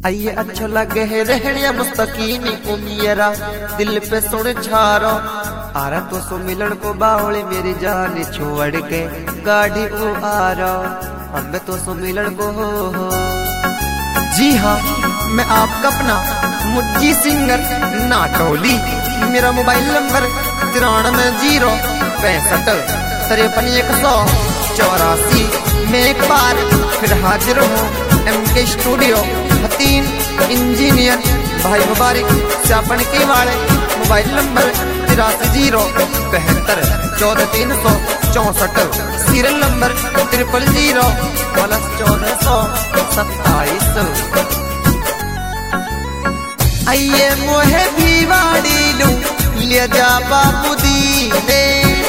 आइए अच्छा लगे है रहनिया मुस्तकीनी उमियरा दिल पे सुन छारो आरा तो सो मिलन को बावली मेरी जान छोड़ के गाड़ी ओ आरा हमें तो सो मिलन को हो। जी हाँ, मैं आपका अपना मुज्जी सिंगर नाटोली। मेरा मोबाइल नंबर 93 065 53 184। मैं एक बार फिर हाजिर हूँ MK स्टूडियो हतीन इंजीनियर भाई मुबारक स्यापन के वाले। Mobile number 83 072 14 364। Serial number 000 1427। आइए मोहे भिवाड़ी लू ले जा बाबू दीने।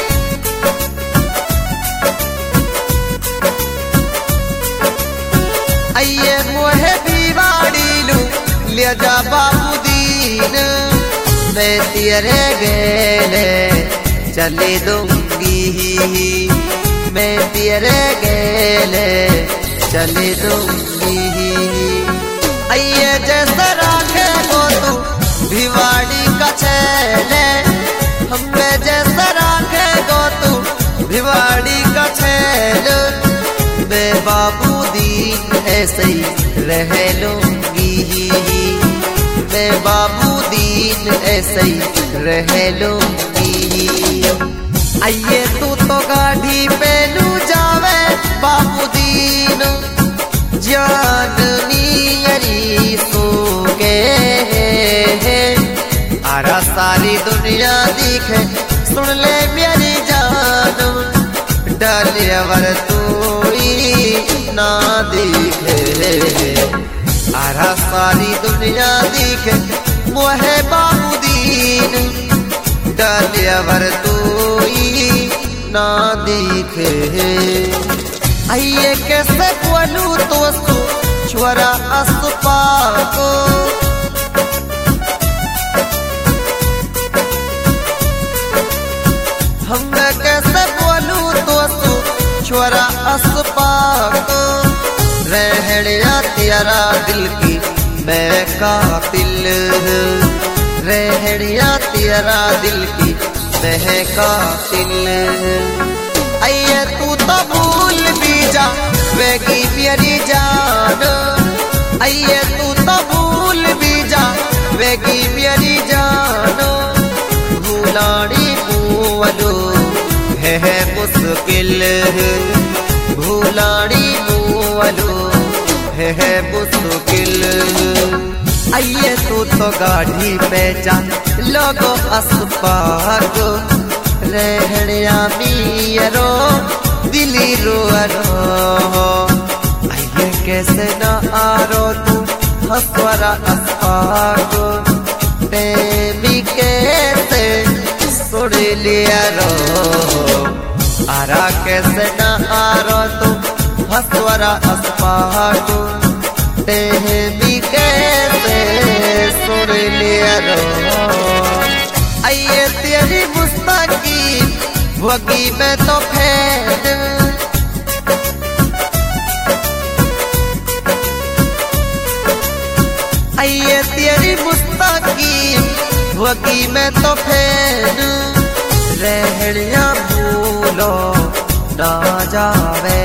आइए मोहे भिवाड़ी लू ले जा बाबू दीन। मैं तेरे गेले चले दूंगी, मैं तेरे गेले चले दूंगी। आइए जैसा राखे को तू भिवाड़ी का छेले, हमें जैसा राखे को तू भिवाड़ी का छेले। मैं बाबू दीन ऐसे ही रह लूंगी, मैं बाबू दीन ऐसे ही रह लूंगी। आइए तू तो गाड़ी पे लू जावे बाबू दीन जाननी सो के आरा सारी दुनिया दिखे सुन ले मेरी जान। डालियावर तू ना दिखे आरा सारी दुनिया दिखे मोहे बाबू दीन। डालियावर तू ना दिखे। आइए कैसे बोलू तो छोरा असपा को, हम कैसे बोलू तो छोरा असपा को। रहनिया तेरा दिल की मैं कातिल, रहनिया तेरा दिल की मैं कातिल। आइए तू तो भूल भी जा वेगी मेरी जान। आइए तू तो भूल भी जा वेगी मेरी जान। भूलानी मुवलो है मुश्किल, भूलानी मुवलो है मुश्किल। आइए तू तो गाड़ी पे जा लोगो अस्पागो। रहनिया मीरो दिली रो आइए कैसे ना आरो तू हसवरा अस्पागो। प्रेमी कैसे सुन लिया रो आरा कैसे ना आरो तू हसवरा अस्पागो। प्रेमी कैसे सुन लिया रो। आइए तेरी मुस्तकी वगी में तो फैन। आइए तेरी मुस्तकी वगी में तो फैन। रहनिया भूलो ना जावे,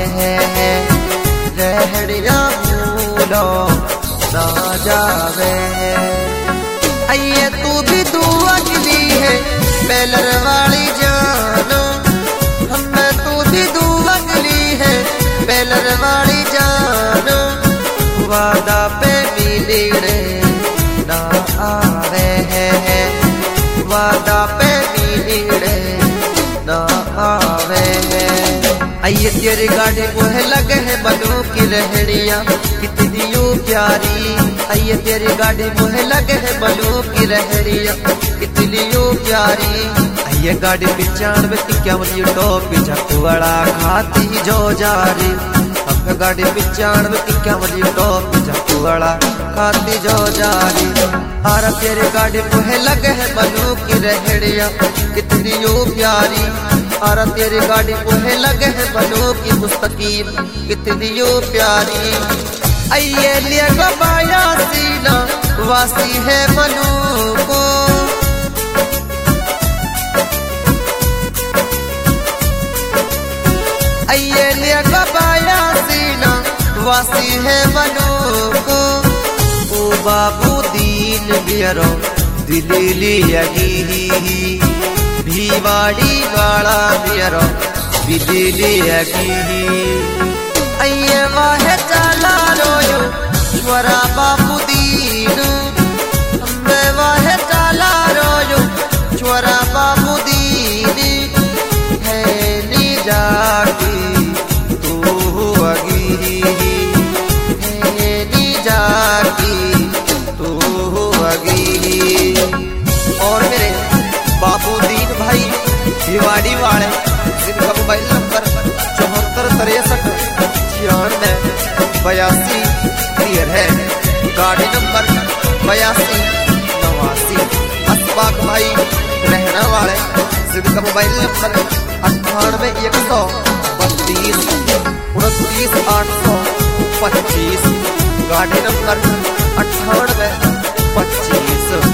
रहनिया भूलो ना जावे। आइए तू भी दुआ ली है बेलर वाली जानो, हमें तू भी दुआ ली है बेलर वाली जानो। वादा पे मिलने ना आवे है, वादा पे मिलने ना आवे है। आइए तेरी गाड़ी को है लगे है बनो की रहनिया कितनी यूं प्यारी। आइए तेरी गाड़ी को है लगे है बनो की रहनिया कितनी यूं प्यारी। आइए गाड़ी 95 51 टॉप झकवाड़ा खाती जो जारी। हम गाड़ी 95 51 टॉप झकवाड़ा खाती जो जारी। आरा तेरी गाड़ी को है लगे है बनो की रहनिया कितनी यूं प्यारी। आरा तेरी गाड़ी को है लगे है बनो की मुस्तकीम कितनी यूं प्यारी। आइए ले गो बायासी वासी है मलूको। आइए लिया कबाया सीना वासी है मलूको। ओ बाबू दीन बियरो दिली यगी भीवाड़ी वाला बियरो दिली यगी। आइए वाह चला रोयो स्वरा बाबू दीन मैं वाह चला रोयो स्वरा बाबू दीन है नी जागी तू अगी है नी जागी तू अगी। और मेरे बाबू दीन भाई भिवाड़ी वाले जिनका मोबाइल नंबर 74639682 क्लियर है, गाड़ी नंबर 8289। अशफाक भाई रहना वाले जिनका मोबाइल नंबर 9812293825, गाड़ी नंबर 9825।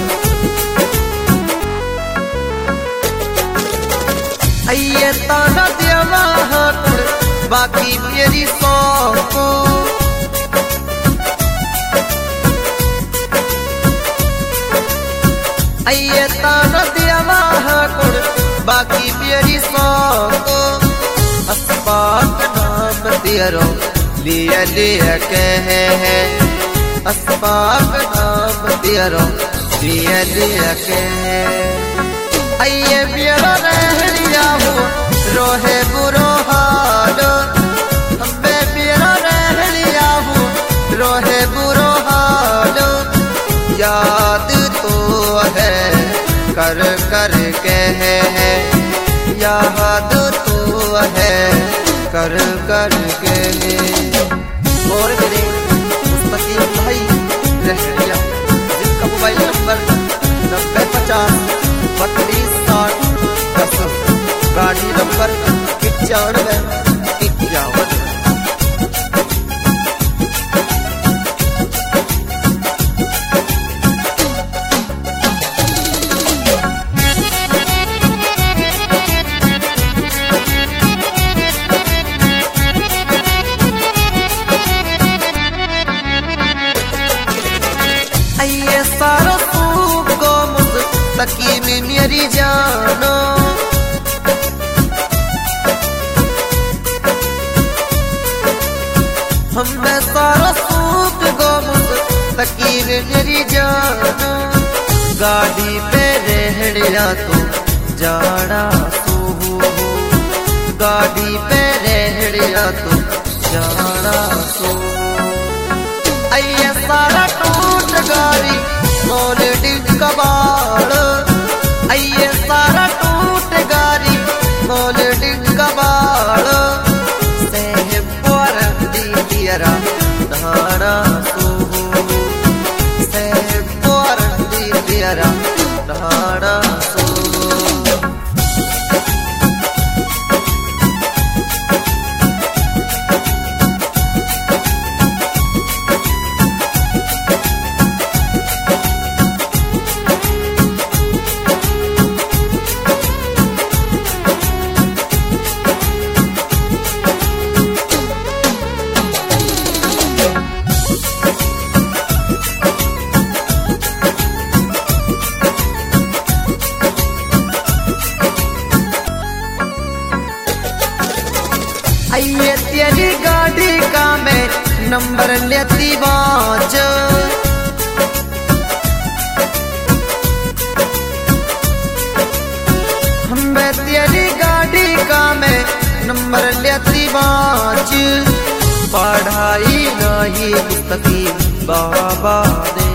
आइए ताना देवा बाकी मेरी सौको। आइए ताना देवा बाकी मेरी सौको। अशफाक नाम तेरो लिया लिया कहे है, अशफाक नाम तेरो लिया लिया कहे। आइए मेरा रह लिया हो रोहे बुरो हाल हमें मेरा रह लिया हो रोहे बुरो हाल। याद तो है कर कर के है, याद तो है कर कर के। और मेरे मुस्तकीम भाई रह लिया जिनका मोबाइल नंबर 9050326010, गाड़ी नंबर 9551। आइए सारा सूप को मुस्तकीम मेरी जानो। हमें सारा सूप को मुस्तकीम मेरी जानो। गाड़ी पे रहड़िया तो जाना सो, गाड़ी पे रहड़िया तो जाना सो। आइए सारा टूट गाड़ी मोल्डिंग कबाड़। आइए सारा टूट गाड़ी मोल्डिंग कबाड़। तेरा नहाना सो, तेरा नहाना सो। आइए तेरी गाड़ी का मैं नंबर लेती बाज। हमें तेरी गाड़ी का मैं नंबर लेती बाज। पढ़ाई नहीं मुस्तकीम बाबा ने,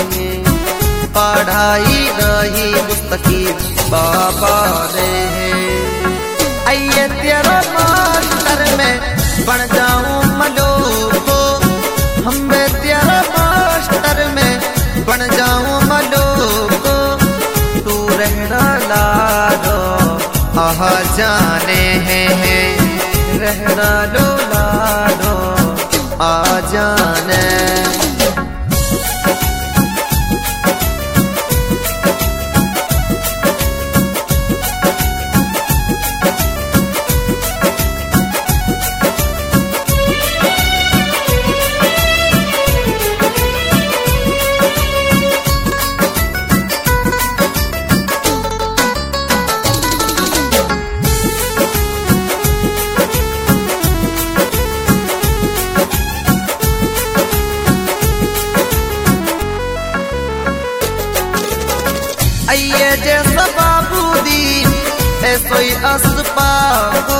पढ़ाई नहीं मुस्तकीम बाबा ने। आइए तेरा मास्टर में बन जाऊं मलूको। हमें तेरा मास्टर में बन जाऊं मलूको। तू रहना लाडो आह जाने हैं, रहना लो लाडो आ जाने। आइए जैसा बाबूदी ऐसो ही असपाको,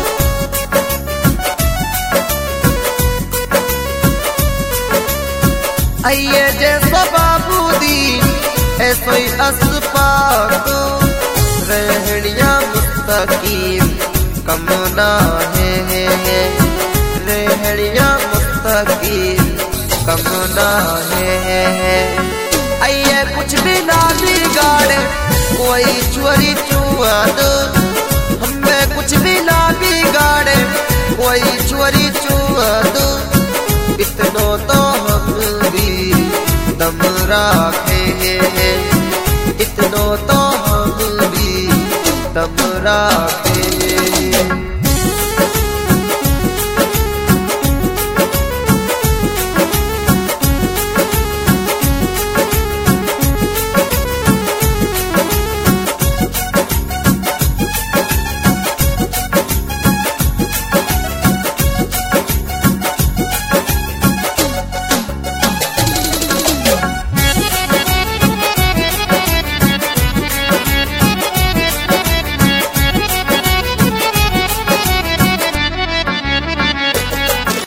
आइए जैसा बाबूदी ऐसो ही असपाको। रहनिया मुस्तकीम कमना है, रहनिया मुस्तकीम कमना है। आइए कुछ भी ना बिगाड़े कोई चोरी चुआद, हमें कुछ भी ना बिगाड़े कोई चोरी चुआद। इतनो तो हम भी दम राखे हैं, इतनो तो हम भी दम राखे।